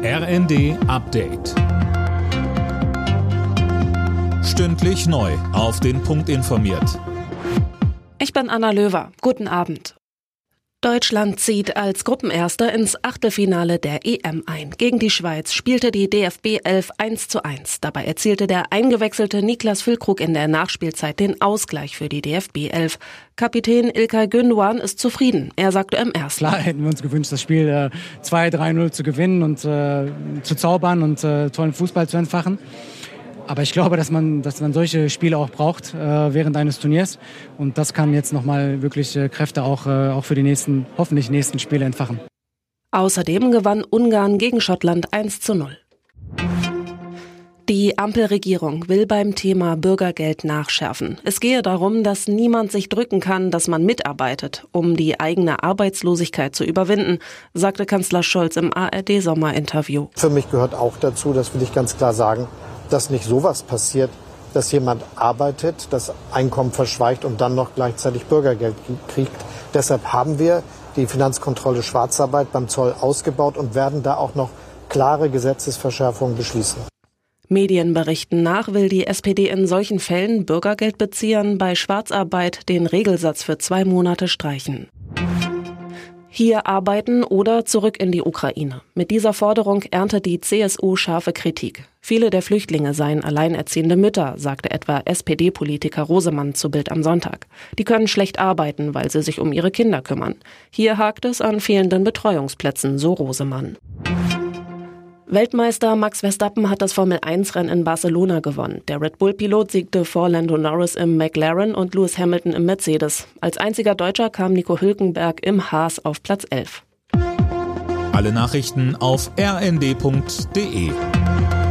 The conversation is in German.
RND Update. Stündlich neu auf den Punkt informiert. Ich bin Anna Löwer. Guten Abend. Deutschland zieht als Gruppenerster ins Achtelfinale der EM ein. Gegen die Schweiz spielte die DFB 11 1:1. Dabei erzielte der eingewechselte Niklas Füllkrug in der Nachspielzeit den Ausgleich für die DFB 11. Kapitän İlkay Gündoğan ist zufrieden. Er sagte im Ersten: Klar hätten wir uns gewünscht, das Spiel 2-3-0 zu gewinnen und zu zaubern und tollen Fußball zu entfachen. Aber ich glaube, dass man solche Spiele auch braucht während eines Turniers. Und das kann jetzt nochmal wirklich Kräfte auch für die hoffentlich nächsten Spiele entfachen. Außerdem gewann Ungarn gegen Schottland 1:0. Die Ampelregierung will beim Thema Bürgergeld nachschärfen. Es gehe darum, dass niemand sich drücken kann, dass man mitarbeitet, um die eigene Arbeitslosigkeit zu überwinden, sagte Kanzler Scholz im ARD-Sommerinterview. Für mich gehört auch dazu, das will ich ganz klar sagen, dass nicht sowas passiert, dass jemand arbeitet, das Einkommen verschweigt und dann noch gleichzeitig Bürgergeld kriegt. Deshalb haben wir die Finanzkontrolle Schwarzarbeit beim Zoll ausgebaut und werden da auch noch klare Gesetzesverschärfungen beschließen. Medienberichten nach will die SPD in solchen Fällen Bürgergeldbeziehern bei Schwarzarbeit den Regelsatz für 2 Monate streichen. Hier arbeiten oder zurück in die Ukraine. Mit dieser Forderung erntet die CSU scharfe Kritik. Viele der Flüchtlinge seien alleinerziehende Mütter, sagte etwa SPD-Politiker Rosemann zu Bild am Sonntag. Die können schlecht arbeiten, weil sie sich um ihre Kinder kümmern. Hier hakt es an fehlenden Betreuungsplätzen, so Rosemann. Weltmeister Max Verstappen hat das Formel-1-Rennen in Barcelona gewonnen. Der Red Bull-Pilot siegte vor Lando Norris im McLaren und Lewis Hamilton im Mercedes. Als einziger Deutscher kam Nico Hülkenberg im Haas auf Platz 11. Alle Nachrichten auf rnd.de.